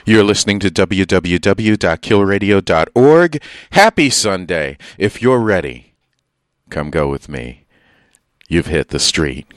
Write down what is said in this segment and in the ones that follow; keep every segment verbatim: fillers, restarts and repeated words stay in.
You're listening to w w w dot kill radio dot org. Happy Sunday. If you're ready, come go with me. You've hit the street.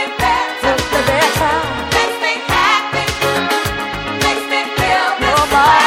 Nobody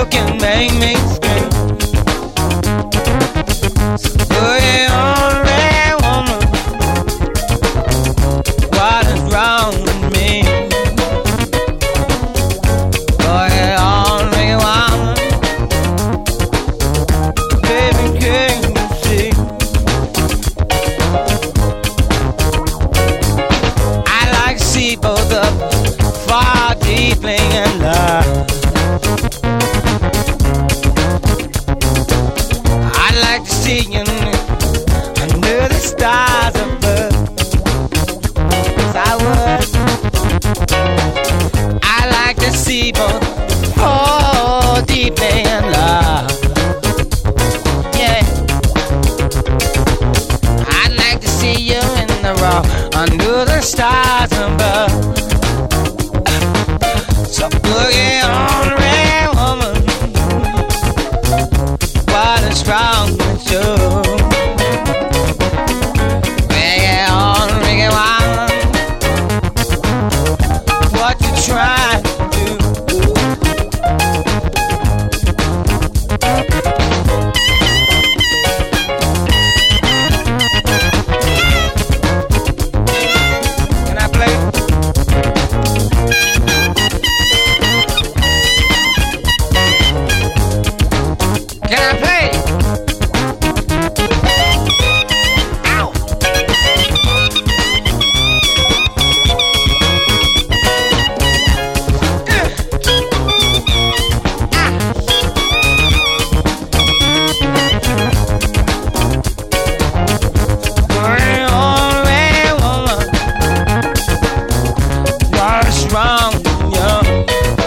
look can make me scream. Boogie on me, woman. What is wrong with me? Boogie on me, woman. Baby, can you see? I like to see both of us far deeply in love. I'd like to see you under the stars above. Yes, I would. I like to see both fall deeply in love. Yeah. I'd like to see you in the raw under the stars above. So boogie on me, woman. What is wrong with you? Boogie on me, woman. What you trying to do? Can I play? Can I play? Ow! Bring on me, woman. What's wrong with you?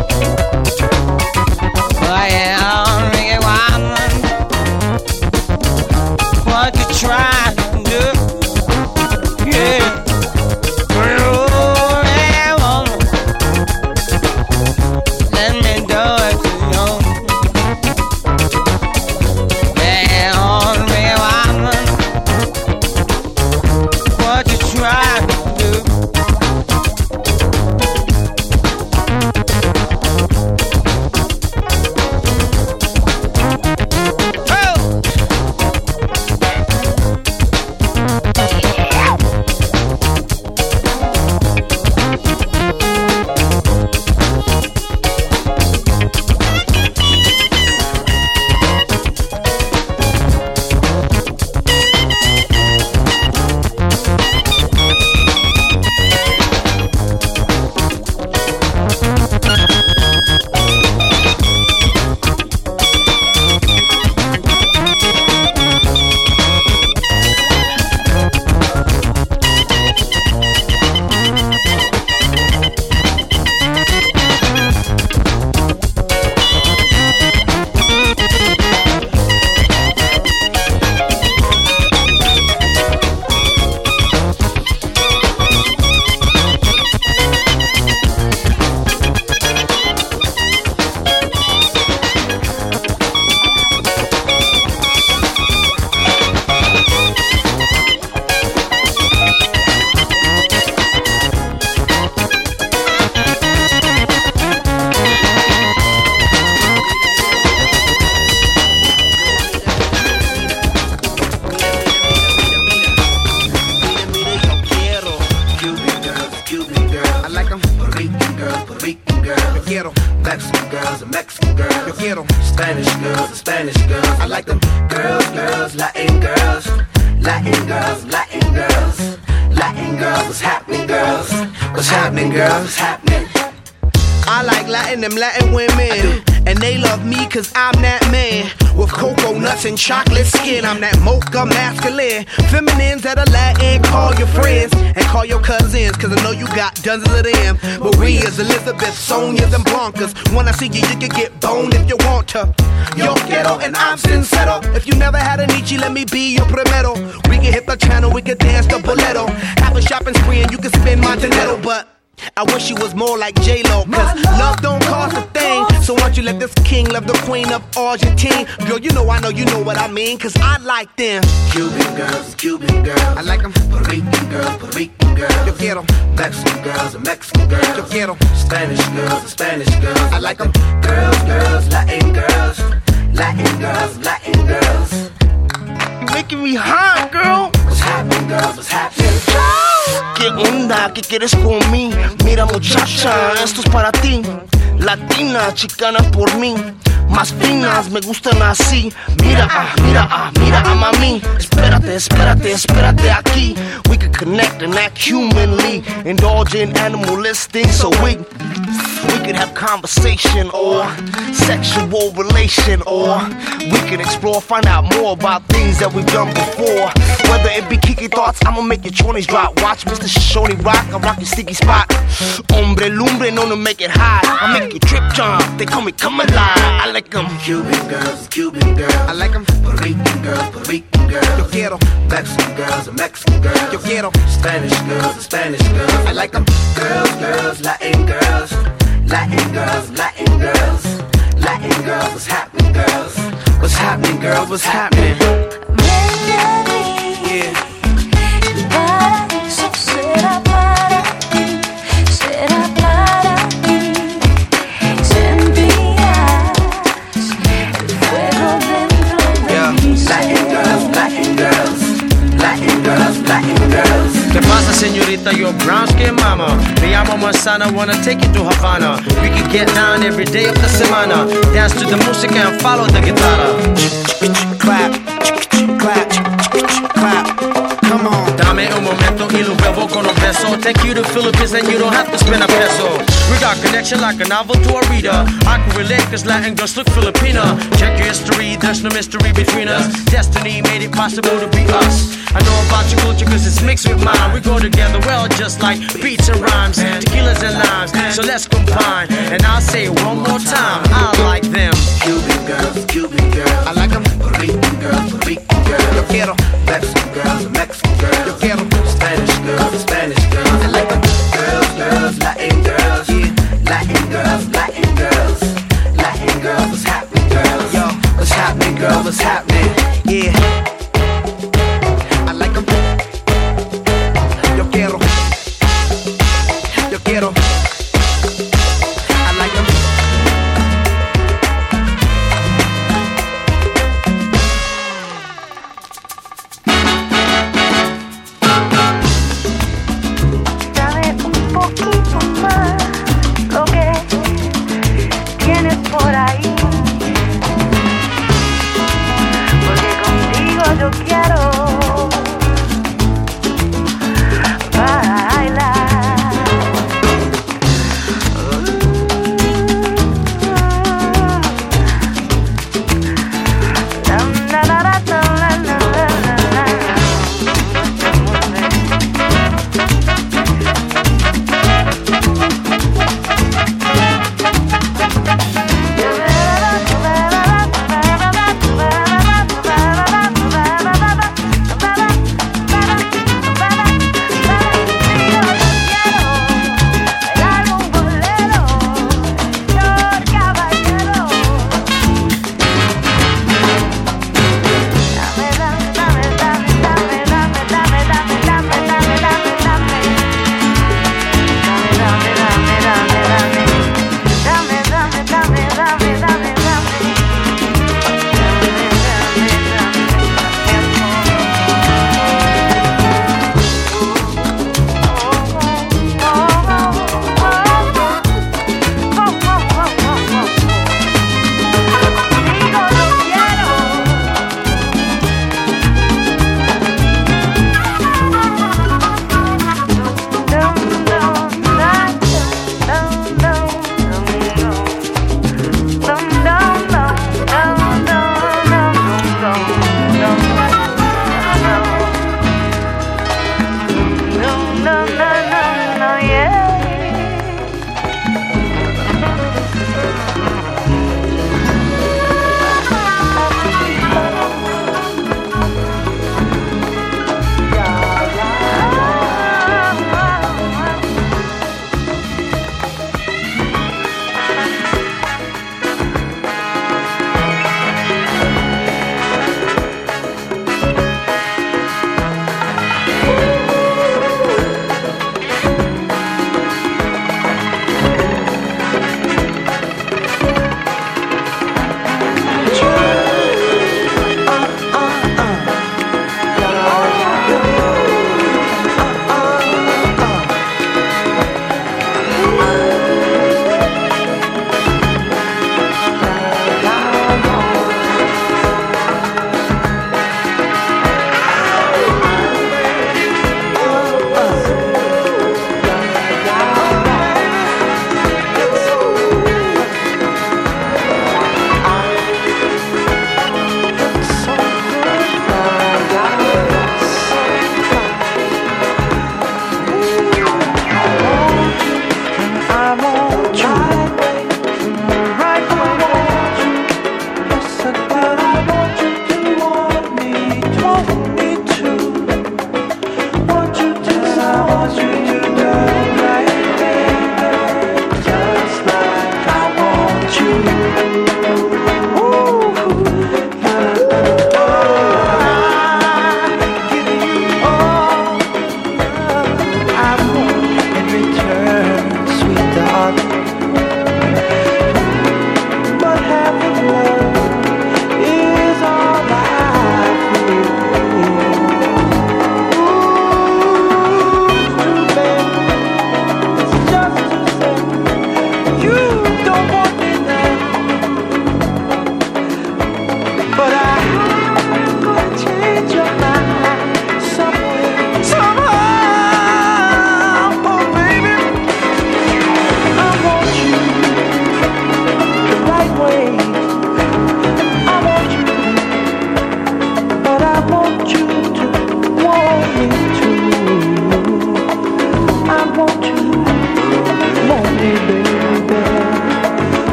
Bring on me, woman. What you trying to do? Yeah. Bring on me, woman. Let me do it to you. Bring on me, woman. What you trying to do? Oh! I like them Puerto Rican girls, Puerto Rican girls. Yo quiero Mexican girls, and Mexican girls. Yo quiero Spanish girls, and Spanish girls. I like them girls, girls, Latin girls, Latin girls, Latin girls, Latin girls. What's happening, girls? What's happening, girls? What's happening? I like Latin, them Latin women, and they love me cause I'm that man. With cocoa nuts and chocolate skin, I'm that mocha masculine. Feminines that are Latin, call your friends, and call your cousins, cause I know you got dozens of them. Maria's, Elizabeth, Sonia's, and Blancas. When I see you, you can get boned if you want to. Yo quiero and I'm sincero. If you never had a Nietzsche, let me be your primero. We can hit the channel, we can dance the boleto. Have a shopping spree and you can spend my dinero, but I wish you was more like J-Lo, cause love don't cost a thing. So why don't you let this king love the queen of Argentine? Girl, you know I know you know what I mean, cause I like them Cuban girls, Cuban girls. I like them Puerto Rican girls, Puerto Rican girls. Yo quiero Mexican girls, and Mexican girls. Yo quiero Spanish girls, and Spanish girls. I like them girls, girls, Latin girls. Mira, ¿qué quieres con mí? Mira muchacha, esto es para ti. Latina, chicana por mí. Más finas, me gustan así. Mira, ah, mira, ah, mira a mami. Espérate, espérate, espérate aquí. We can connect and act humanly. Indulge in animalistic so we We could have conversation or sexual relation, or we could explore, find out more about things that we've done before. Whether it be kiki thoughts, I'ma make your twenties drop. Watch Mister Shoshone rock, I rock your sticky spot. Hombre lumbre, known to make it hot. I make you trip jump, they call me come alive. I like them Cuban girls, Cuban girls. I like them Puerto Rican girls, Puerto Rican girls. Yo quiero Mexican girls, Mexican girls. Yo quiero Spanish girls, Spanish girls. I like them Girls, girls, Latin girls. Latin girls, Latin girls. Latin girls, what's happening, girls? What's happening, girl? What's happening? Yeah. Paraíso será para ti, será para mí. Sentirás el fuego dentro de Yeah. mi Latin ser. girls, Latin girls. Latin girls, Latin girls. ¿Qué pasa, señorita? You're brown skin mama. Me llamo Manzana, wanna take you to Havana. We can get down every day of the semana. Dance to the music and follow the guitarra. Clap, clap, clap. Come on. Dame un momento y lo vuelvo con un beso. Take you to Philippines and you don't have to spend a peso. We got connection like a novel to a reader. I can relate cause Latin girls look Filipina. Check your history, there's no mystery between us. Destiny made it possible to be us. I know about your culture cause it's mixed with mine. We go together well just like beats and rhymes, tequilas and limes. So let's combine. And I'll say it one more time, I like them. Cuban girls, Cuban girls. I like them Puerto Rican girls, Puerto Rican girls. Yo quiero Mexican girls, Mexican girls. Yo quiero Spanish girls, Spanish girls. I like them Girls, girls, Latin girls. Yeah. Latin girls, Latin girls. Latin girls, what's happening, girls? Yo, what's happening, girl? What's happening? Yeah. I like them. Yo quiero. Yo quiero. I like them.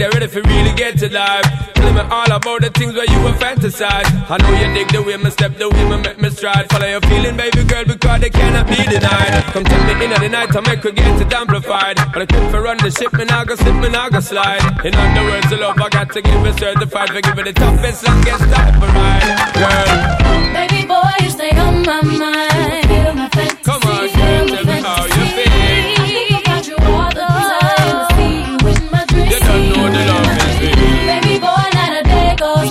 get ready for really get to life. Tell me all about the things where you were fantasize. I know you dig the way me step, the way me make me stride. Follow your feeling, baby girl, because they cannot be denied. Come tell me in the night, I make her get it amplified. But I quit for run the ship, me now go slip, me now go slide. In other words, the love I got to give it certified. For giving the toughest, longest type of ride. Girl, baby boy, you stay on my mind. Feel my fantasy. Come on, girl, tell me how you feel. I think about you all the time. I see you in my dreams. You don't know the love is real. Baby boy, not a day goes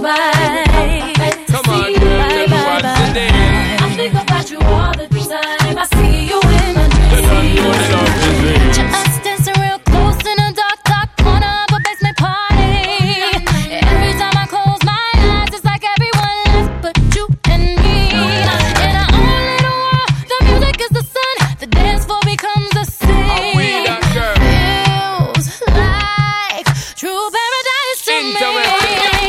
by. Come on, girl, tell me what's the deal. I think about you all the time. I see you in my dreams. You don't know the love is real. Just dancing real close in a dark, dark corner of a basement party. Every time I close my eyes, it's like everyone left but you and me. In our own little world, the music is the sun. The dance floor becomes the sea. Oh, we that girl. Feels like true paradise to me. Into it.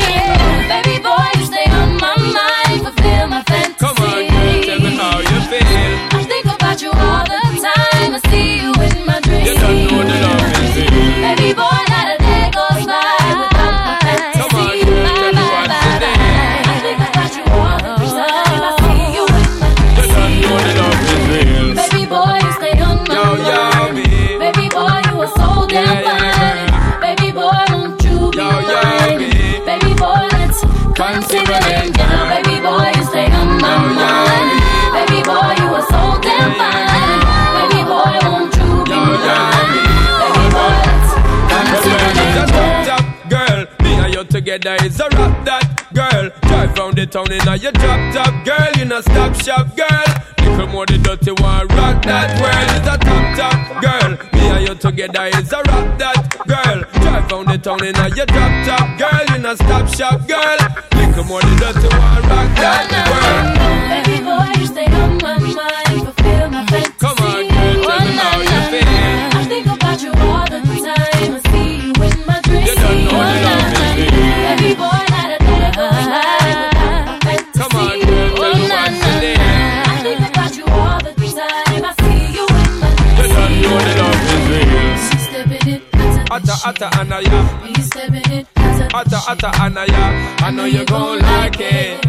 Baby boy, you stay on my mind, fulfill my fantasy. Come on, girl, tell me how you feel. I think about you all the time. I see you in my dreams. You don't know the love is real. Baby boy, not a day goes by without my fantasy. Come on, girl, tell me what's the deal. I think about you all the time. I see you in my You dreams. don't know the love is real. Baby boy, you stay on my Yo, yo, mind. me. Baby boy, you are so damn Yeah, yeah, fine. Baby boy, won't you be Yo, yo, mine? me. Baby boy, let's consider it now. Baby boy, you stay on my Yo, yo, mind. me. Baby boy, you are so damn fine. Baby boy, won't you be Yo, yo, mine? me. Baby boy, let's consider it Just now. top, top, girl. Me and you together is a rap that, girl. Drive round the town in a your drop top, girl. You know stop shop, girl. Little more the dirty one, rock that world is a top, top, girl. Me and you together is a rap that, girl. Drive round the town in a your drop top, girl. You know stop shop, girl. Little more the dirty one, rock that world. Baby boy, you stay on my mind, fulfill my fantasy. Come on, girl, tell me how you feel. I think about you all the time. I see you in my dreams. You don't know the love is real. Baby boy, not a day goes by without my fantasy. Come on, girl, tell me what's the deal. I think about you all the time. I see you in my You dreams. don't know the love is real. She's stepping it, that's a Atta, atta, anaya. He's stepping it, that's a Atta, atta, anaya. I know you gon' like it.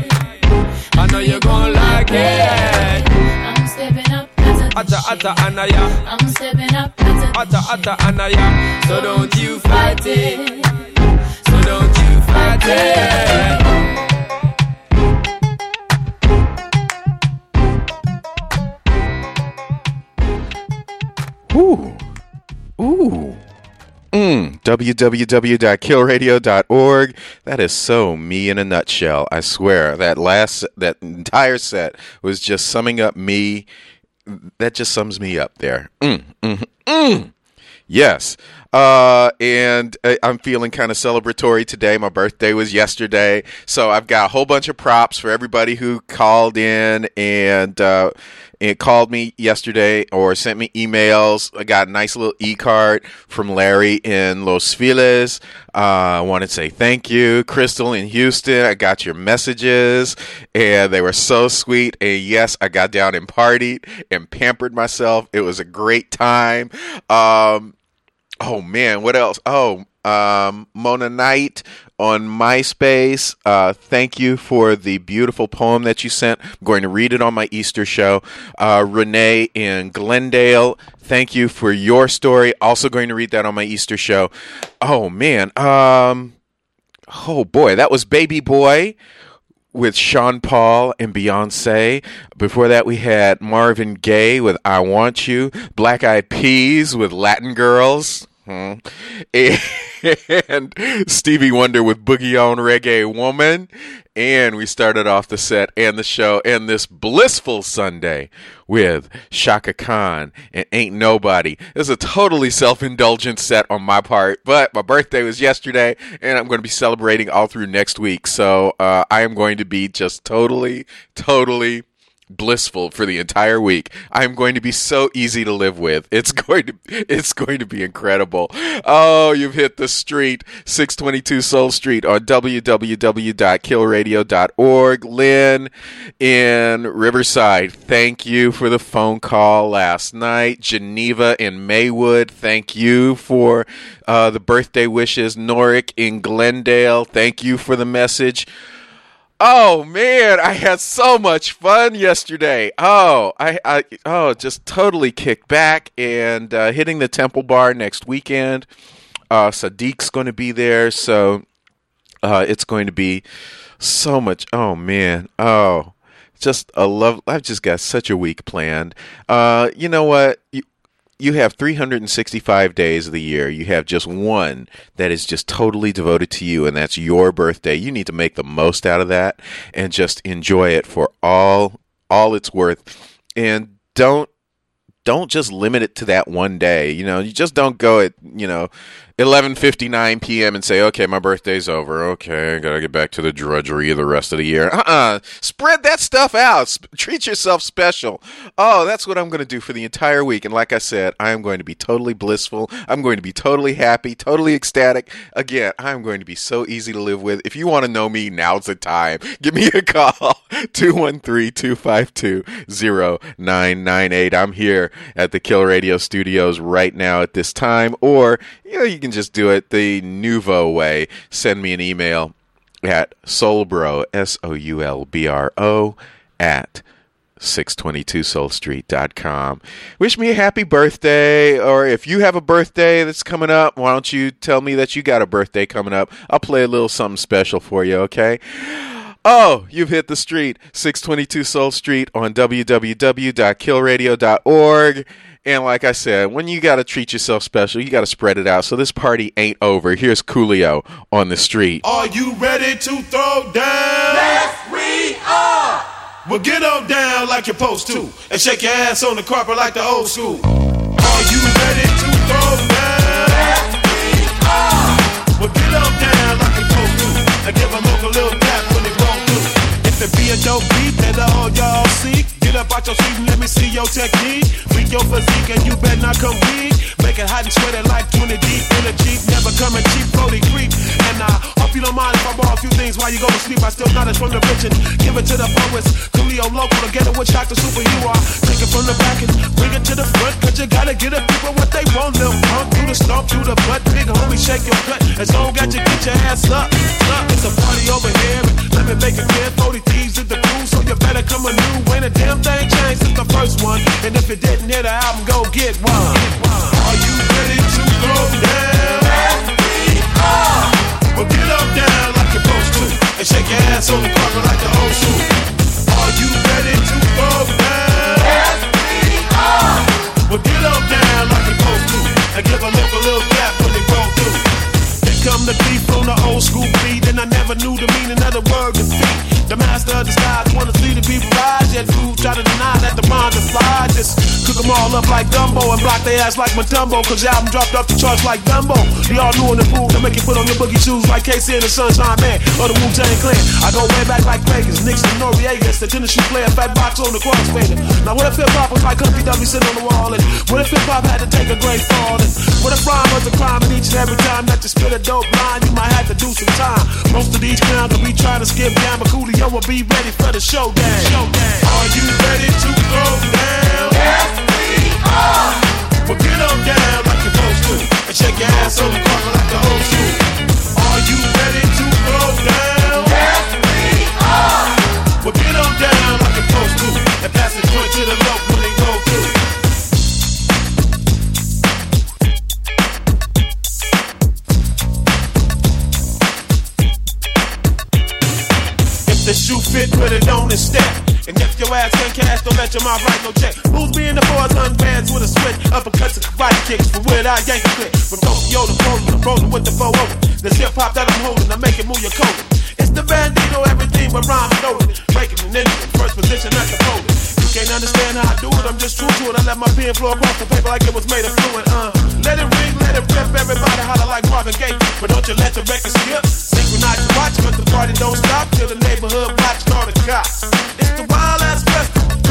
I know you gon' like it. I'm stepping up, that's a Atta, atta, anaya. I'm stepping up, that's a Atta, atta, anaya. So don't you fight it. So don't you fight it. Ooh. Ooh. Mm. w w w dot kill radio dot org. That is so me in a nutshell. I swear that last, that entire set was just summing up me. That just sums me up there. Mm, mm, mm. Yes. Uh, and I- I'm feeling kind of celebratory today. My birthday was yesterday. So I've got a whole bunch of props for everybody who called in and, uh, and called me yesterday or sent me emails. I got a nice little e-card from Larry in Los Feliz. Uh, I want to say thank you. Crystal in Houston, I got your messages and they were so sweet. And yes, I got down and partied and pampered myself. It was a great time. Um, oh man, what else? Oh, um, Mona Knight on MySpace. Uh, thank you for the beautiful poem that you sent. I'm going to read it on my Easter show. Uh, Renee in Glendale, thank you for your story. Also going to read that on my Easter show. Oh man. Um, oh boy, that was Baby Boy with Sean Paul and Beyonce. Before that, we had Marvin Gaye with I Want You. Black Eyed Peas with Latin Girls. Hmm. And Stevie Wonder with Boogie on Reggae Woman. And we started off the set and the show and this blissful Sunday with Shaka Khan and Ain't Nobody. It was a totally self-indulgent set on my part, but my birthday was yesterday and I'm going to be celebrating all through next week. So uh, I am going to be just totally, totally blissful for the entire week. I'm going to be so easy to live with. It's going to it's going to be incredible. Oh, you've hit the street, six twenty-two Soul Street on w w w dot kill radio dot org. Lynn in Riverside, thank you for the phone call last night. Geneva in Maywood, thank you for uh, the birthday wishes. Norick in Glendale, thank you for the message. Oh man, I had so much fun yesterday. Oh, I, I oh, just totally kicked back and uh, hitting the Temple Bar next weekend. Uh, Sadiq's going to be there, so uh, it's going to be so much. Oh man, oh, just a love. I've just got such a week planned. Uh, you know what? You, You have three hundred sixty-five days of the year. You have just one that is just totally devoted to you, and that's your birthday. You need to make the most out of that and just enjoy it for all all it's worth. And don't don't just limit it to that one day. You know, you just don't go at, you know, eleven fifty-nine p.m. and say, okay, my birthday's over. Okay, I got to get back to the drudgery of the rest of the year. Uh-uh. Spread that stuff out. Sp- treat yourself special. Oh, that's what I'm going to do for the entire week. And like I said, I am going to be totally blissful. I'm going to be totally happy, totally ecstatic. Again, I'm going to be so easy to live with. If you want to know me, now's the time. Give me a call, two one three, two five two, zero nine nine eight. I'm here at the Kill Radio Studios right now at this time. Or, you know, you can just do it the nouveau way. Send me an email at soulbro, S O U L B R O, at six twenty-two soul street dot com. Wish me a happy birthday, or if you have a birthday that's coming up, why don't you tell me that you got a birthday coming up? I'll play a little something special for you, okay? Oh, you've hit the street, six twenty-two Soul Street on w w w dot kill radio dot org. And like I said, when you got to treat yourself special, you got to spread it out. So this party ain't over. Here's Coolio on the street. Are you ready to throw down? Yes, we are. Well, get on down like you're supposed to, and shake your ass on the carpet like the old school. Are you ready to throw down? Yes, we are. Well, get on down like you're supposed to, and give a local little tap when they roll through. If it be a dope beat that all y'all seek, get up out your seat and let me see your technique. Freak your physique and you better not come weak. Make it hot and sweaty like twenty deep in a Jeep. Never coming cheap, fully creep. And I hope you don't mind if I borrow a few things while you go to sleep. I still got it from the bitch and give it to the poets. Coolio local to get it with Shock the Super you are. Take it from the back and bring it to the front, cause you gotta get the people what they want. Little punk, do the stomp, do the butt. Big homie, shake your gut. As long as you get your ass up, up. It's a party over here. Let me make it clear. forty thieves in the crew, so you better come a new. Ain't a damn thing changed since the first one. And if you didn't hear the album, go get one. Are you ready to go down? Yes, we are. Well, get up down like you're supposed to, and shake your ass on the carpet like the old school. Are you ready to go down? Yes, we are. Well, get up down like you're supposed to, and give a look a little gap when they roll through. Here come the thief on the old school beat, and I never knew the meaning of the word defeat. The master of the skies wanna see the people rise, yet food try to deny that the bonds are fly. Just cook them all up like gumbo and block their ass like Matumbo, cause the album dropped off the charts like Dumbo. We all knew in the pool to make you put on your boogie shoes like K C and the Sunshine Man or the Wu-Tang Clan. I go way back like Vegas, Nixon, Noriega's, the Tennessee player, fat box on the crossfader. Now what if hip-hop was like Humpty Dumpty sitting on the wall, and what if hip-hop had to take a great fall, and what if rhyme was a crime, and each and every time that you spit a dope line, you might have to do some time. Most of these clowns will be trying to skip down, but Coolio will be ready for the showdown. showdown. Are you ready to go down? Yes, we are. Well, get on down like you're supposed to, and shake your ass on the carpet like the old school. Are you ready to go down? Yes, we are. Well, get on down like you're supposed to, and pass the joint to the low when they roll through. The shoe fit, put it on and step. And if your ass can't cash, don't let your mouth write no check. Who's being the boys on bands with a switch? Uppercuts and body kicks for where I yank a clip. From Tokyo to Poland, I'm rolling with the four over. This hip hop that I'm holding, I make it move your coat. It's the bandito, everything but rhyme loaded. Breaking an engine, first position at the pole. You can't understand how I do it, I'm just true to it. I let my pen flow across the paper like it was made of fluid. Uh, let it ring, let it rip, everybody holler like Marvin Gaye. But don't you let the record skip. Synchronize your watch, cause the party don't stop till the neighborhood watch call the cops. It's the wild ass festival,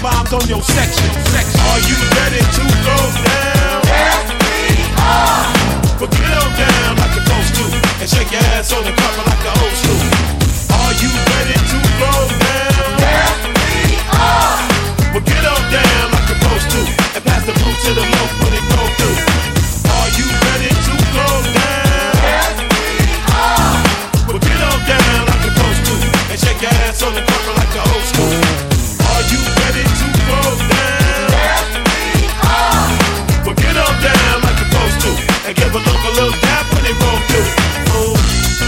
bombs on your section. Are you ready to go down? Yes, we are. But get on down like you're supposed to, and shake your ass on the carpet like the old school. Are you ready to go down? Yes, we are. But get on down like you're supposed to, and pass the boot to the loaf when it go through. Are you ready to go down? Yes, we are. But get on down like you're supposed to, and shake your ass on the carpet like the old school. Are you ready to go down? Yes, we are. But get on down like you're supposed to, and give a look a little dap when they roll through. Ooh.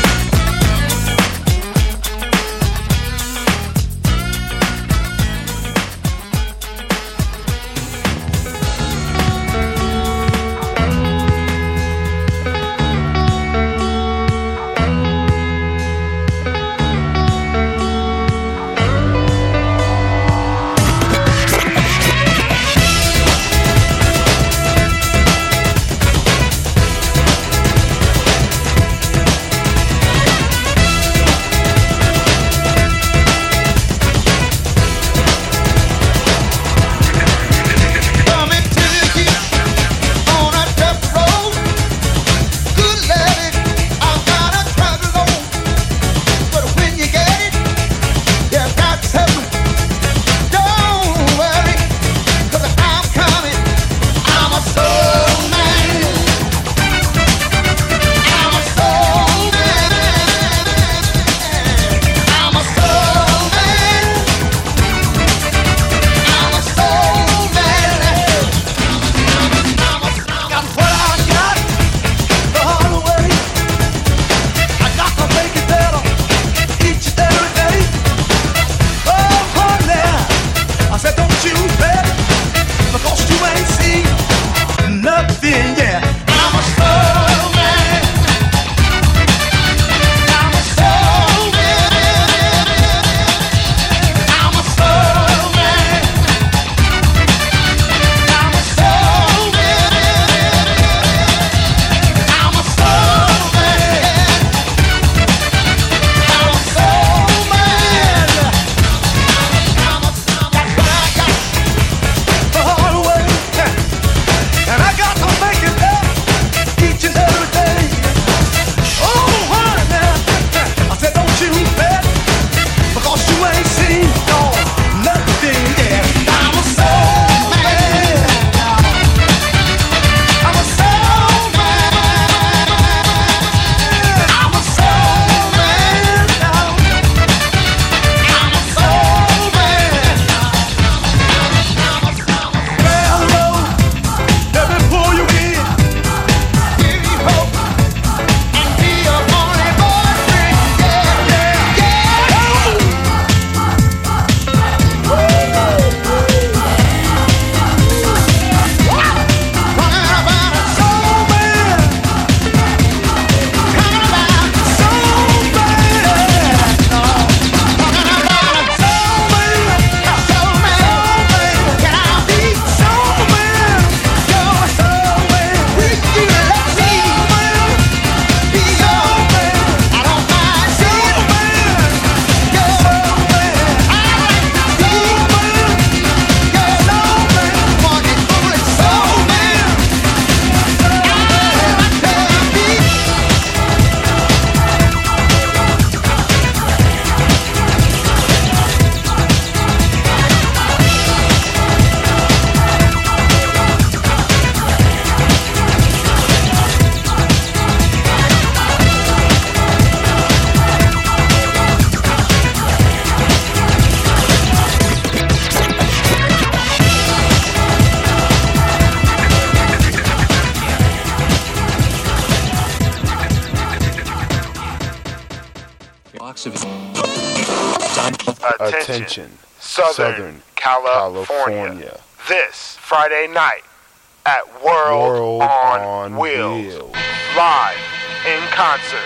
Attention, Southern, Southern California. California. This Friday night at World, World on, on Wheels. Wheels. Live in concert.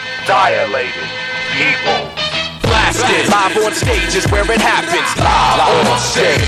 Dilated People. Blasted. Live on stage is where it happens. Live on stage.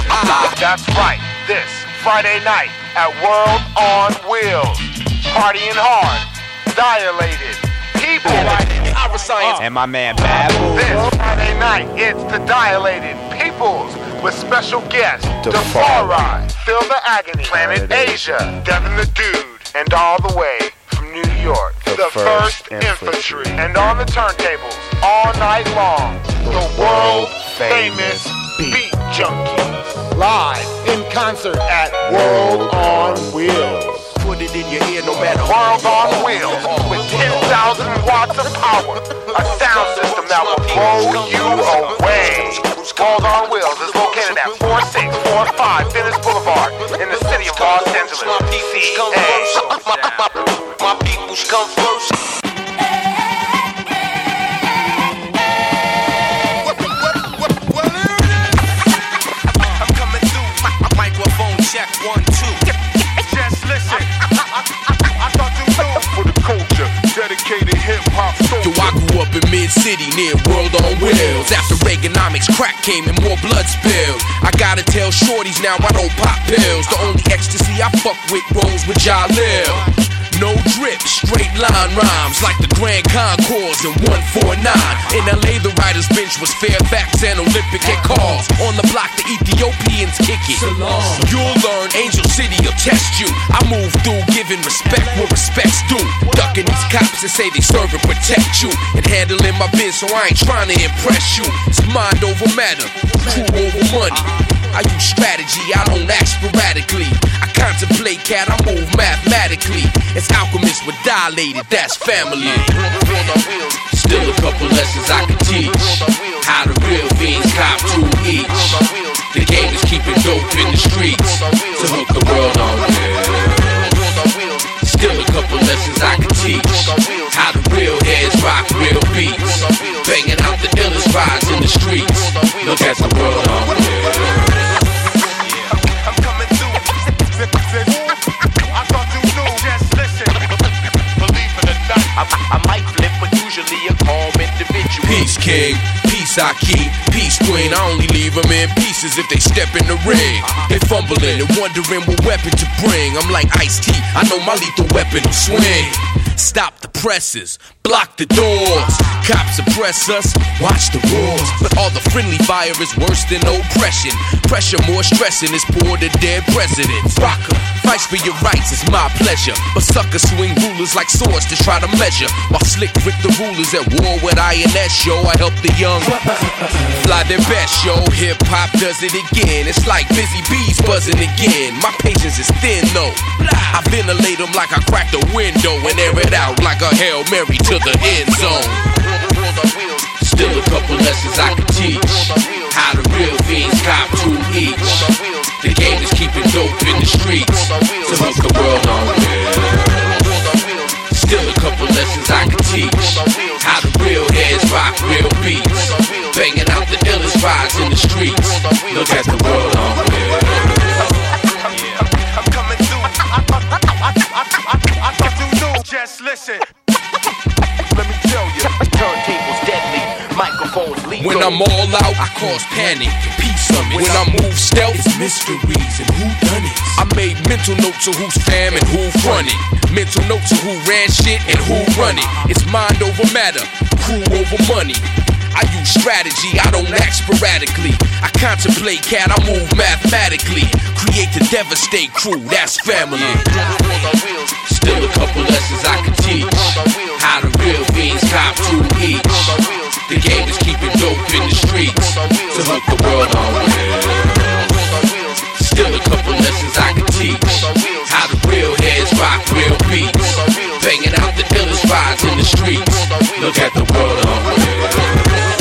That's right. This Friday night at World on Wheels. Partying hard. Dilated People. And my man Babu. This Friday night, it's the Dilated Peoples with special guests Defari, Defari, Feel the Agony, Planet Asia, Devin the Dude, and all the way from New York, The the, First First, Infantry. Infantry. And on the turntables, all night long, the world famous Beat Junkies. Live in concert at World on Wheels. Put it in your ear no matter World on Wheels with ten thousand watts of power. A sound system that will blow you away. World on Wheels is located at four six four five Venice Boulevard in the city of Los Angeles. C A. My peoples come first. I'm coming through. Microphone check one, two. Just listen. I thought you knew. For the culture, dedicated hip hop. Yo, I grew up in mid-city near World on Wheels. After Reaganomics, crack came and more blood spilled. I gotta tell shorties now I don't pop pills. The only ecstasy I fuck with rolls with Jalil. No drip, straight line rhymes like the Grand Concourse in one forty-nine. In L A, the writer's bench was Fairfax and Olympic at cars. On the block, the Ethiopians kick it. You'll learn Angel City will test you. I move through giving respect where respect's due. Ducking these cops that say they serve and protect you. And handling my biz, so I ain't trying to impress you. It's mind over matter, crew over money. I use strategy, I don't act sporadically. I contemplate, cat, I move mathematically. It's alchemists with dilated, that's family. Still a couple lessons I can teach. How the real fiends cop to each. The game is keeping dope in the streets to hook the world on wheels. Still a couple lessons I can teach. How the real heads rock real beats. Banging out the illest rides in the streets. Look at the world on wheels. I thought you knew. Just listen. Believe it or not. I, I might flip, but usually a calm individual. Peace king, peace I keep, peace queen. I only leave them in pieces if they step in the ring. They fumbling and wondering what weapon to bring. I'm like Ice-T, I know my lethal weapon will swing. Stop the presses, block the doors. Cops oppress us, watch the wars. But all the friendly fire is worse than oppression. Pressure more stressing is poor to dead presidents. Rocker, fights for your rights, it's my pleasure. But suckers swing rulers like swords to try to measure. While Slick Rick the rulers at war with I N S, yo. I help the young fly their best, yo. Hip hop does it again. It's like busy bees buzzing again. My patience is thin though. I ventilate them like I cracked a window and air it out like a Hail Mary to the end zone. Still a couple lessons I can teach. How the real fiends cop to each. The game is keeping dope in the streets to hook the world on wheels. Still a couple lessons I can teach. How the real heads rock real beats. Banging out the illest rides in the streets. Look at the world on wheels. I'm coming through. I thought you knew. Just listen. Let me tell you. Turntables deadly, microphones lethal. When I'm all out, I cause panic, peace summits. When I move stealth, it's mysteries and who done it. I made mental notes of who's fam and who front it. Mental notes of who ran shit and who run it. It's mind over matter, crew over money. I use strategy, I don't act sporadically. I contemplate, cat, I move mathematically. Create to devastate crew, that's family. Still a couple lessons I can teach. How the real fiends cop to each. The game is keeping dope in the streets to hook the world on wheels. Still a couple lessons I can teach. How the real heads rock real beats. Banging out the illest rides in the streets. Look at the world on wheels.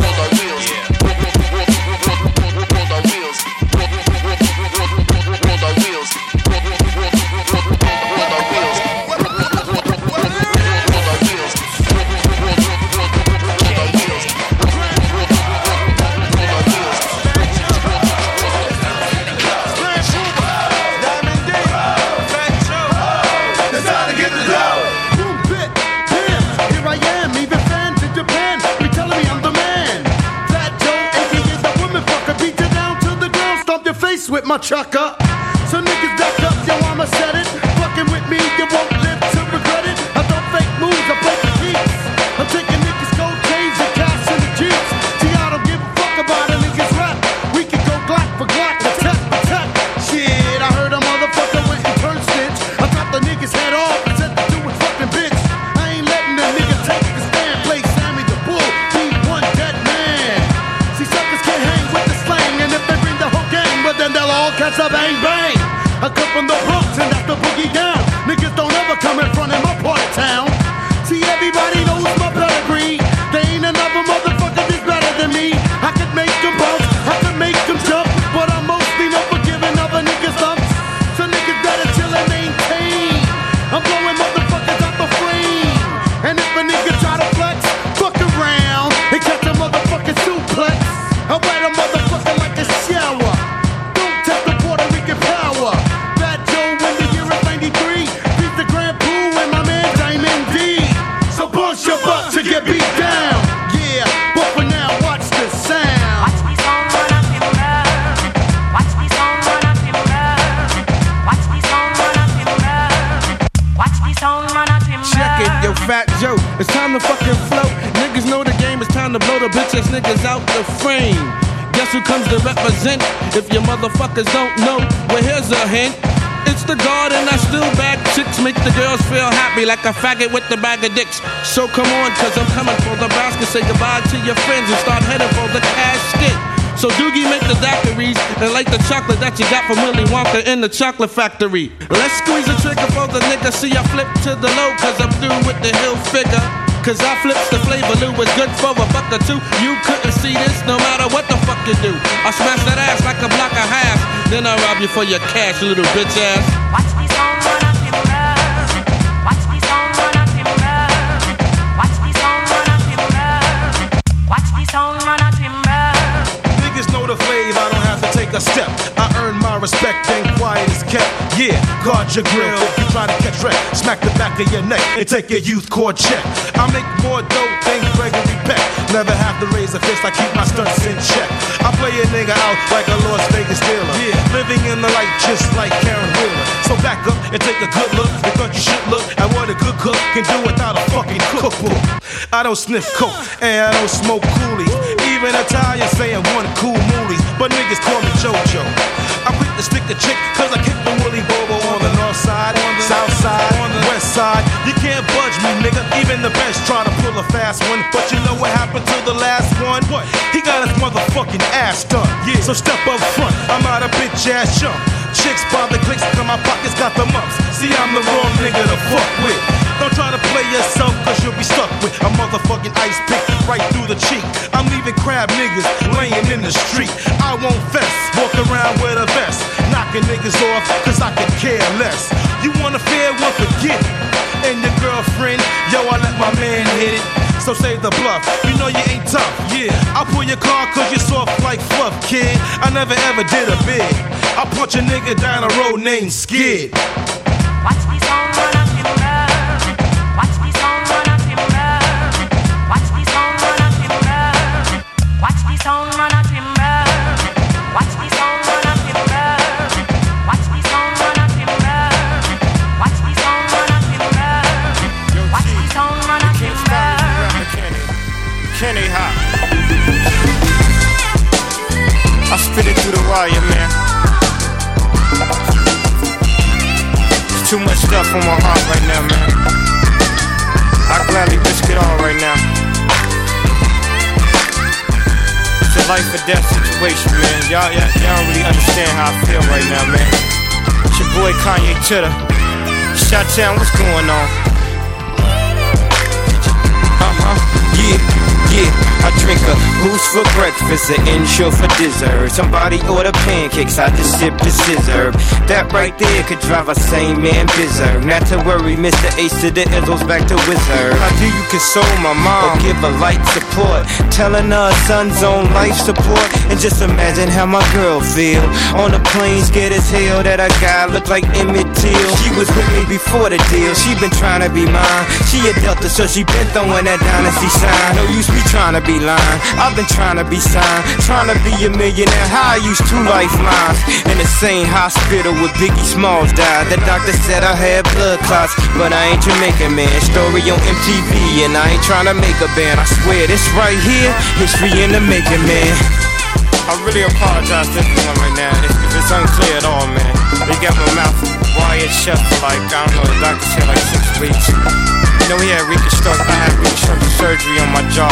With my chucker, so niggas duck up, yo, I'ma set it. Fucking with me, you won't live to regret it. I don't fake moves, I play the keys. I'm taking niggas gold chains and cash in the jeeps. See, I don't give a fuck about a niggas rap. We can go Glock for Glock. that's a bang bang. I come from the Bronx and that's the boogie down. Niggas don't ever come in front of my part of town. See, everybody knows my pedigree. There ain't another motherfucker that's better than me. I could make them bounce, I could make them jump, but I'm mostly known for giving other niggas thumps. So niggas better chill and maintain. I'm blowing motherfuckers out the frame. And if a nigga try to flex, fuck around and catch a motherfucking suplex. I wet a motherfucker like a shower. Don't test the Puerto Rican power. Fat Joe in the year of ninety-three. Beat the Grand Poo and my man Diamond D. So bust your butt to get beat down. Yeah, but for now, watch the sound. Watch me song run up in love. Watch me song run up in love. Watch me song run up in love. Watch me song run up in love. Check it, yo, Fat Joe. It's time to fucking float. Niggas know the game. It's time to blow the bitch ass niggas out the frame. Guess who comes to represent? If your motherfuckers don't know, well, here's a hint. It's the God and I still bad chicks. Make the girls feel happy like a faggot with the bag of dicks. So come on, cause I'm coming for the basket. Say goodbye to your friends and start heading for the casket. So Doogie make the daiquiris and like the chocolate that you got from Willy Wonka in the chocolate factory. Let's squeeze the trigger for the nigga. See I flip to the low cause I'm through with the hill figure. Cause I flips the flavor, Lou was good for a buck or two. You couldn't see this no matter what the fuck you do. I smash that ass like a block of hash. Then I rob you for your cash, little bitch ass. Watch me song run up in love. Watch me song run up in love. Watch me song run up in love. Watch me song run up in love. Niggas know the flavor, I don't have to take a step. I earn my respect, ain't quiet as kept. Yeah, guard your grill if you try to catch wreck. Smack the back of your neck and take your youth court check. I make more dope than Gregory Peck. Never have to raise a fist, I keep my stunts in check. I play a nigga out like a Las Vegas dealer. Yeah, living in the light just like Karen Wheeler. So back up and take a good look because you should look at what a good cook can do without a fucking cookbook. I don't sniff coke and I don't smoke coolies. Even Italians saying one cool moolies, but niggas call me JoJo. I'm quick to stick a chick cause I kick the Willy Bobo on the north side, on the south side, on the west side. You can't budge me, nigga. Even the best try to pull a fast one, but you know what happened to the last one? What? He got his motherfucking ass done. Yeah. So step up front, I'm not a bitch ass chump. Chicks by the clicks, cause my pockets got the mumps. See, I'm the wrong nigga to fuck with. Don't try to play yourself, cause you'll be stuck with a motherfucking ice pick right through the cheek. I'm leaving crab niggas laying in the street. I won't fess, walk around with a vest, knocking niggas off, cause I could care less. You want a fair one, forget it. And your girlfriend, yo, I let my man hit it. So save the bluff, you know you ain't tough, yeah. I'll pull your car cause you're soft like fluff, kid. I never ever did a bid. I'll punch a nigga down a road named Skid. Watch me song run up in love. Watch me song run up in love. Watch me song run up in love. Watch me song run up in love. Watch me song run up in love. Watch me song run up in love. Watch me song run up in love. Watch me song run up in love. Kenny Hop. I spit it through the wire, man. Too much stuff on my heart right now, man. I gladly risk it all right now. It's a life or death situation, man. Y'all, y'all, y'all don't really understand how I feel right now, man. It's your boy Kanye Chitter. Shot-town, what's going on? Uh-huh, yeah. Yeah, I drink a boost for breakfast, an intro for dessert. Somebody order pancakes, I just sip the scissor. That right there could drive a sane man berserk. Not to worry, Mister Ace to the Izzles back to Wizard. How do you console my mom or give her light support? Telling her son's on life support. And just imagine how my girl feel on the plane, scared as hell that a guy looked like Emmett Till. She was with me before the deal, she been trying to be mine. She a Delta, so she been throwing that dynasty sign. No use me trying to be lying, I've been trying to be signed, trying to be a millionaire. How I used two lifelines in the same hospital where Biggie Smalls died. The doctor said I had blood clots, but I ain't Jamaican, man. Story on M T V, and I ain't trying to make a band. I swear this right here, history in the making, man. I really apologize to everyone right now if, if it's unclear at all, man. They got my mouth wired shut for like, I don't know, the doctor said like six weeks. You know, he had reconstructive, I had reconstructive surgery on my jaw.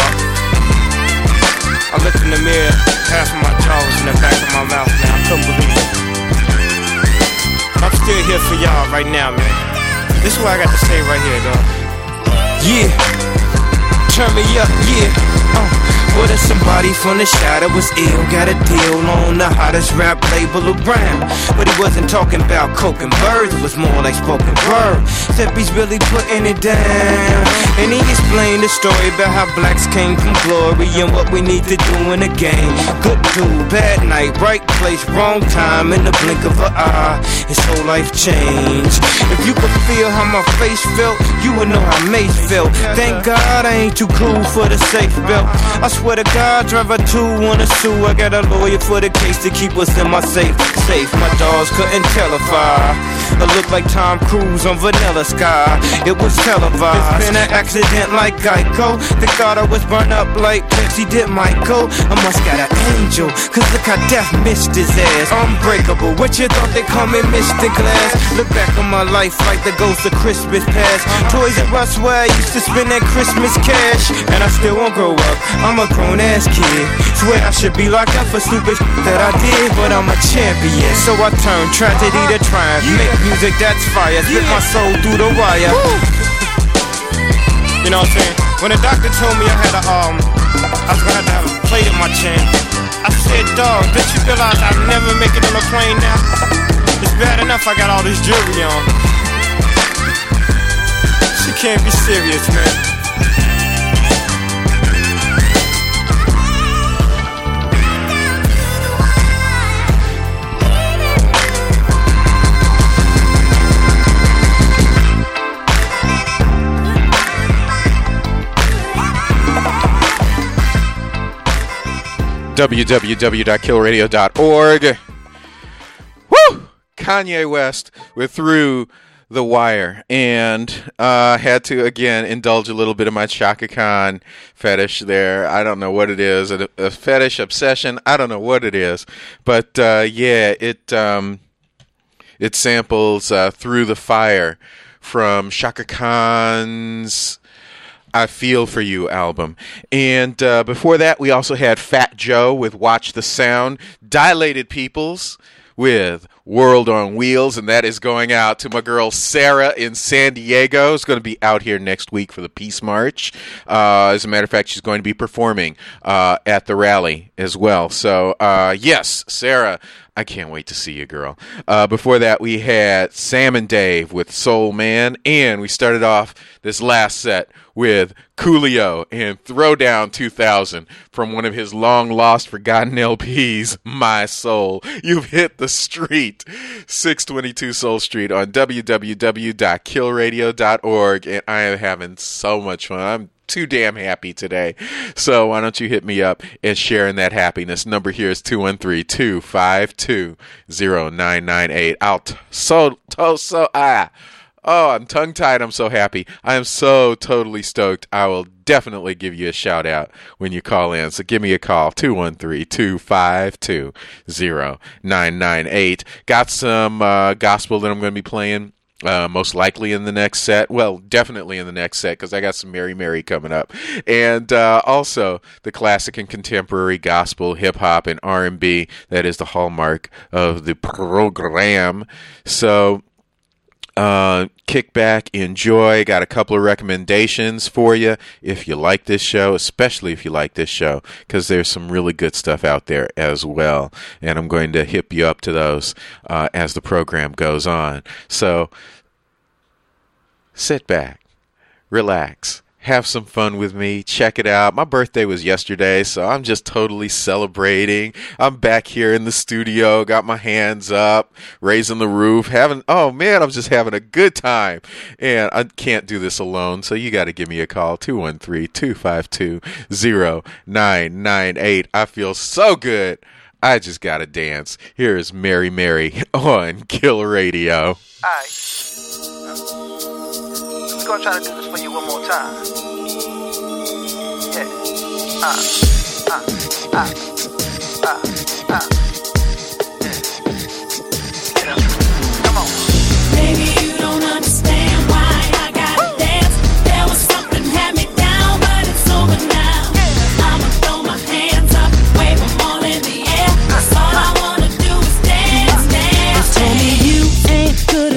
I looked in the mirror, half of my jaw was in the back of my mouth, man. I couldn't believe it. still here for y'all right now, man. This is what I got to say right here, dog. Yeah. Turn me up, yeah. Uh. What if somebody from the shadow was ill? Got a deal on the hottest rap label around. But he wasn't talking about coke and birds, it was more like spoken word. Except he's really putting it down. And he explained the story about how blacks came from glory and what we need to do in the game. Good dude, bad night, right place, wrong time, in the blink of an eye. His whole life changed. If you could feel how my face felt, you would know how Mace felt. Thank God I ain't too cool for the safe belt. I swear to God, driver two wanna sue. I got a lawyer for the case to keep us in my safe. Safe, my dogs couldn't tell if I I looked like Tom Cruise on Vanilla Sky. It was televised. It's been an accident like Geico. They thought I was burned up like Pepsi did Michael. I must got an angel, cause look how death missed his ass. Unbreakable, what you thought they call me Mister Glass? Look back on my life like the ghost of Christmas past. Toys R Us where I used to spend that Christmas cash. And I still won't grow up, I'm a grown ass kid. Swear I should be locked up for stupid shit that I did, but I'm a champion. So I turn tragedy to triumph. Make music that's fire, spit my soul through the wire. You know what I'm saying? When the doctor told me I had a um, I was gonna have to have a plate in my chin, I said, dog, don't you realize I'll never make it on a plane now? It's bad enough I got all this jewelry on. She can't be serious, man. w w w dot kill radio dot org. Woo! Kanye West with Through the Wire. And uh had to, again, indulge a little bit of my Chaka Khan fetish there. I don't know what it is. A, a fetish, obsession. I don't know what it is. But, uh yeah, it, um, it samples uh, Through the Fire from Chaka Khan's I Feel For You album. And uh, before that, we also had Fat Joe with Watch the Sound, Dilated Peoples with World on Wheels, and that is going out to my girl Sarah in San Diego. Is going to be out here next week for the Peace March. Uh, as a matter of fact, she's going to be performing uh, at the rally as well. So, uh, yes, Sarah, I can't wait to see you, girl. Uh, before that, we had Sam and Dave with Soul Man, and we started off this last set with Coolio and Throwdown two thousand from one of his long-lost, forgotten L Ps, My Soul. You've hit the street, six twenty-two Soul Street on w w w dot kill radio dot org, and I am having so much fun. I'm too damn happy today. So why don't you hit me up and share in that happiness. Number here is two one three, two five two, zero nine nine eight. I'll t- so, to, so, ah. Oh, I'm tongue-tied. I'm so happy. I am so totally stoked. I will definitely give you a shout-out when you call in. So give me a call, two one three, two five two, zero nine nine eight. Got some uh, gospel that I'm going to be playing. Uh, most likely in the next set. Well, definitely in the next set, because I got some Mary Mary coming up. And uh, also the classic and contemporary gospel, hip-hop, and R and B. That is the hallmark of the program. So Uh, kick back, enjoy. Got a couple of recommendations for you if you like this show, especially if you like this show, because there's some really good stuff out there as well. And I'm going to hip you up to those uh, as the program goes on. So sit back, relax, have some fun with me. Check it out. My birthday was yesterday, so I'm just totally celebrating. I'm back here in the studio, got my hands up, raising the roof, having, oh man, I'm just having a good time. And I can't do this alone, so you got to give me a call, two one three, two five two, zero nine nine eight. I feel so good. I just got to dance. Here is Mary Mary on Kill Radio. Alright. We're gonna try to do this for you one more time. Yeah. Uh, uh, uh, uh, uh. Yeah. Get up. Come on. Baby, you don't understand why I gotta dance. There was something had me down, but it's over now. I'ma throw my hands up, wave them all in the air. That's all I wanna do is dance, dance. Tell me you ain't good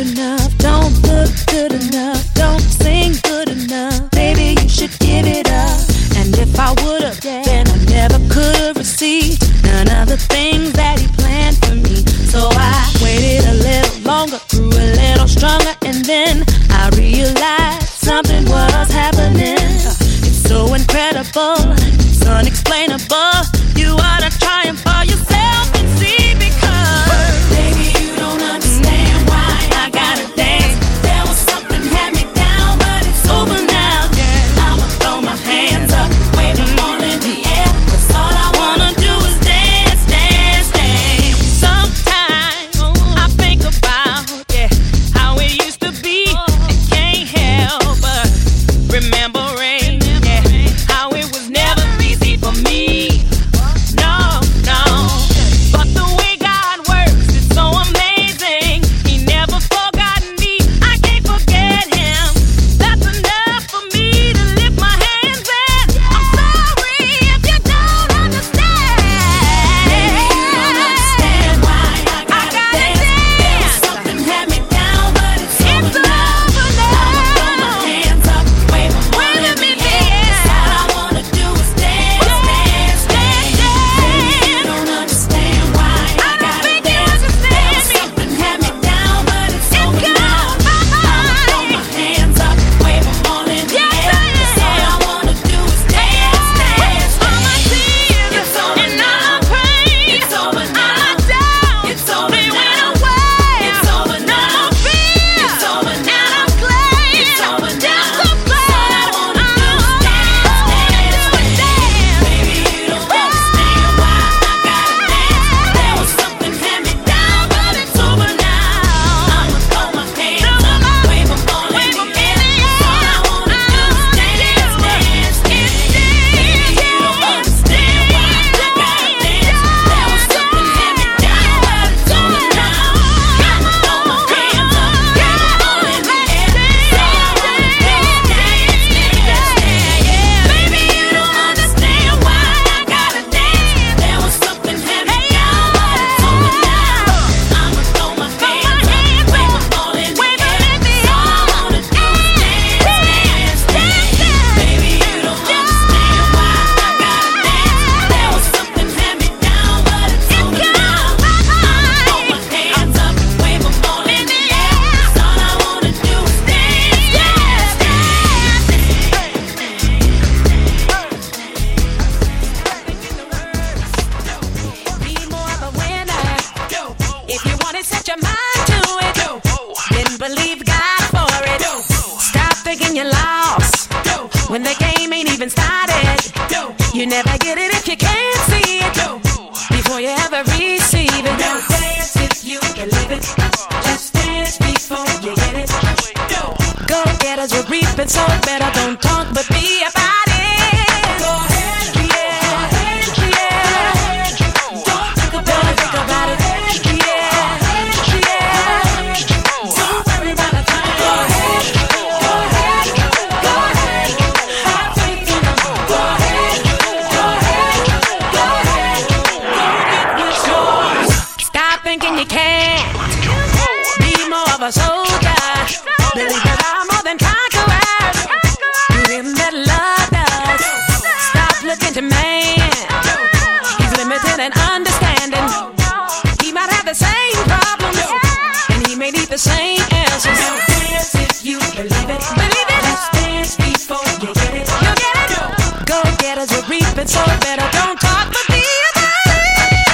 when the game ain't even started. You never get it if you can't see it before you ever receive it. Don't dance if you believe it. Just dance before you get it. Go getters will reap it, so better don't talk but be about it. Go ahead, yeah, yeah. Don't think about, don't think about it, yeah, yeah. Don't worry about the time. Go ahead, go ahead, go ahead. Have faith in them. Go ahead, go ahead, go ahead. Go get what's yours. Stop thinking you can't. Be more of a soldier. Believe that I'm more than conquerors. Give him that love does. Stop looking to man. He's limited in understanding. He might have the same problems, and he may need the same answers. Dance if you believe it. Believe it. Just dance before you get it. You get it. Go getters will reap it, so better don't talk but be about it.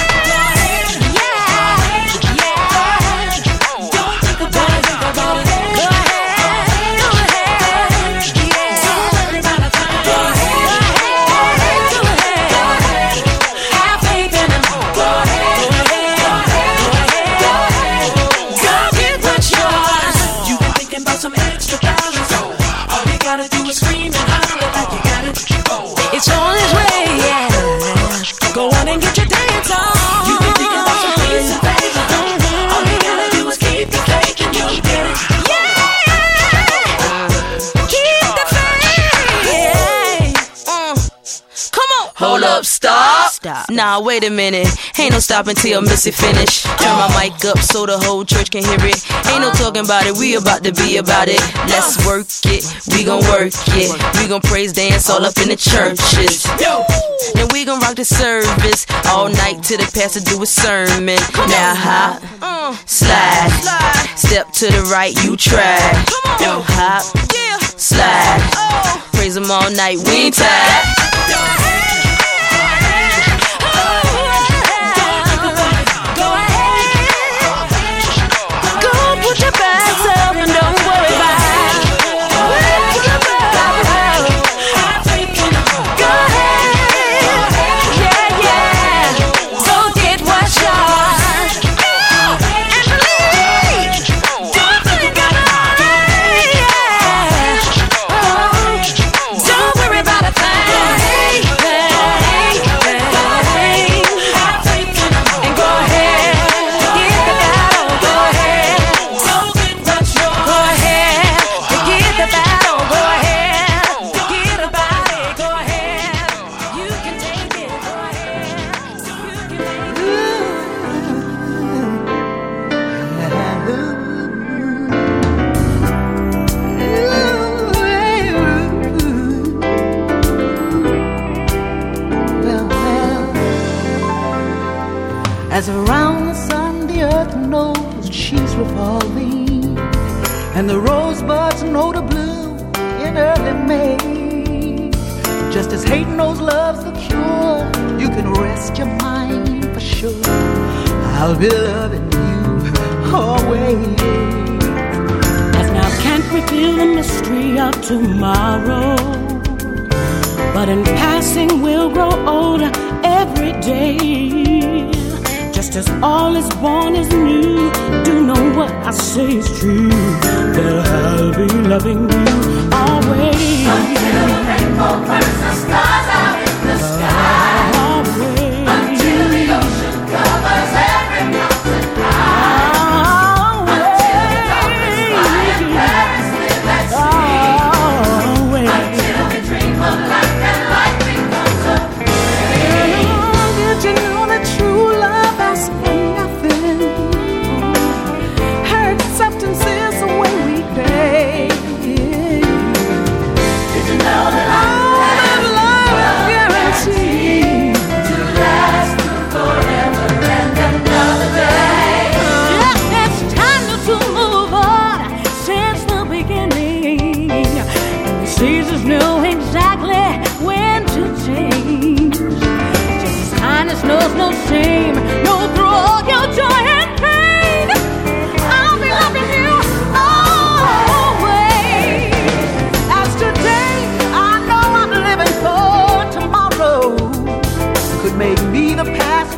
Yeah, yeah. Don't think about it. Think about it. Go ahead, go ahead. Yeah. Don't worry about the time. Go ahead, go ahead, go ahead. Have faith in him. Go ahead, go ahead, go ahead. Go get what's yours. You've been thinking about some extra dollars. All you gotta do is scream and holler like you got it. It's on its way, yeah. Go on and get your dance on. You've been thinking about some peace and favor. All you gotta do is keep the faith and you'll get it. Keep the faith. Uh, come on. Hold up, stop. Stop. Nah, wait a minute. Ain't no stopping till Missy finish. Turn my mic up so the whole church can hear it. Ain't no talking about it, we about to be about it. Let's work it, we gon' work it. We gon' praise dance all up in the churches. Then we gon' rock the service all night till the pastor do a sermon. Now hop, slide, step to the right, you try. Yo, hop, slide, praise him all night, we ain't tired. As around the sun the earth knows she's revolving, and the rosebuds know the bloom in early May. Just as hate knows love's the cure, you can rest your mind for sure. I'll be loving you always. As now can't reveal the mystery of tomorrow, but in passing we'll grow older every day. Just as all is born is new, do know what I say is true, that I'll be loving you always. Until the rainbow burns the stars out in the sky, always. Until the ocean covers every mountain high, always. Until the dolphins fly and parrots live at sea, always. Until the dream of life and life becomes a dream. Did you know that true love for nothing? Her acceptance is the way we pay. Did you know that I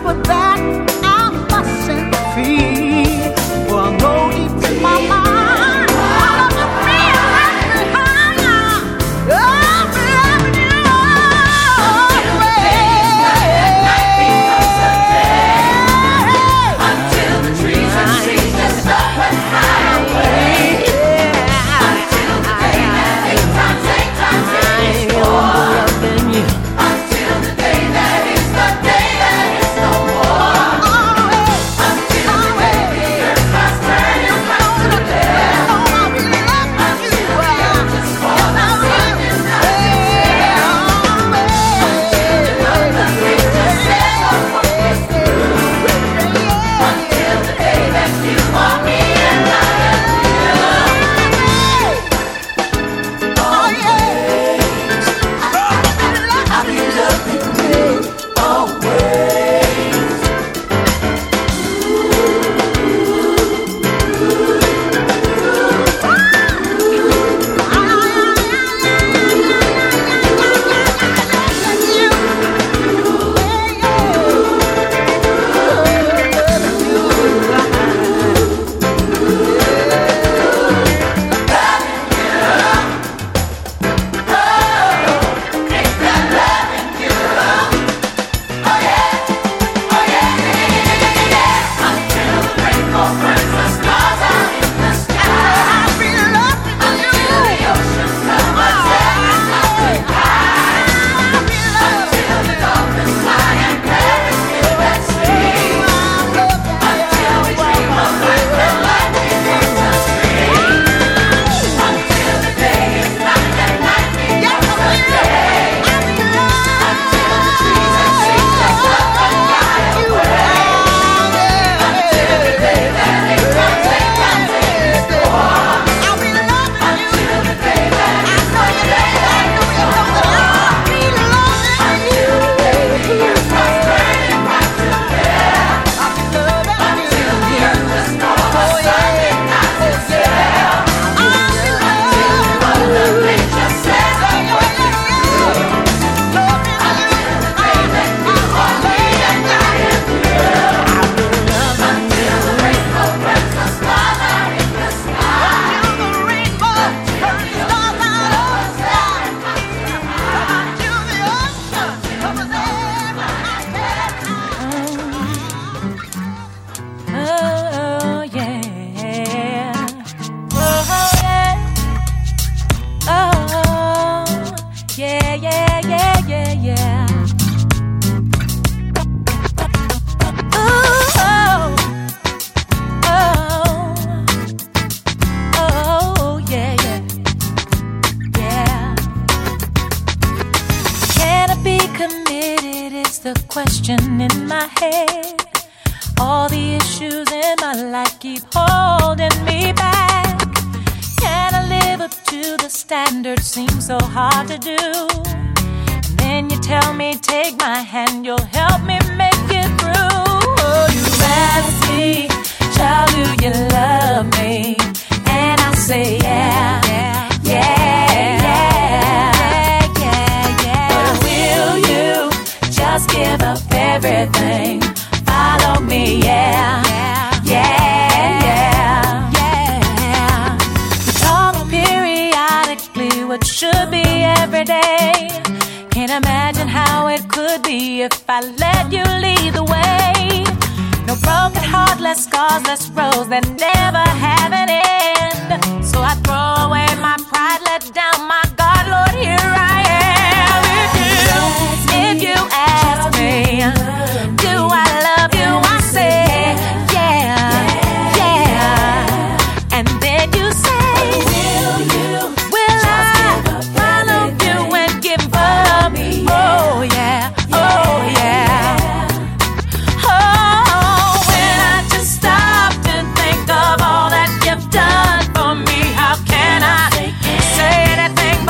with that, I mustn't feel. For I know deep in my mind. Think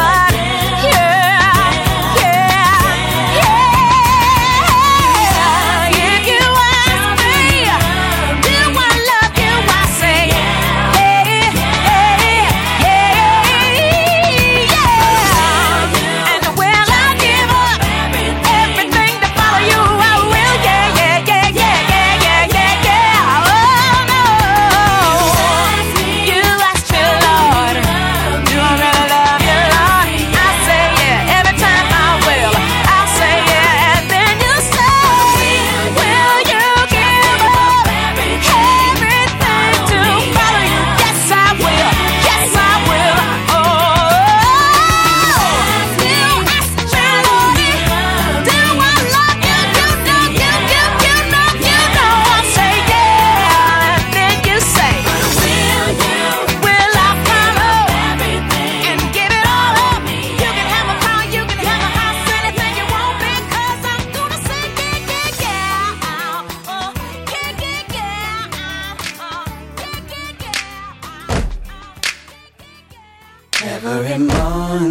Every morning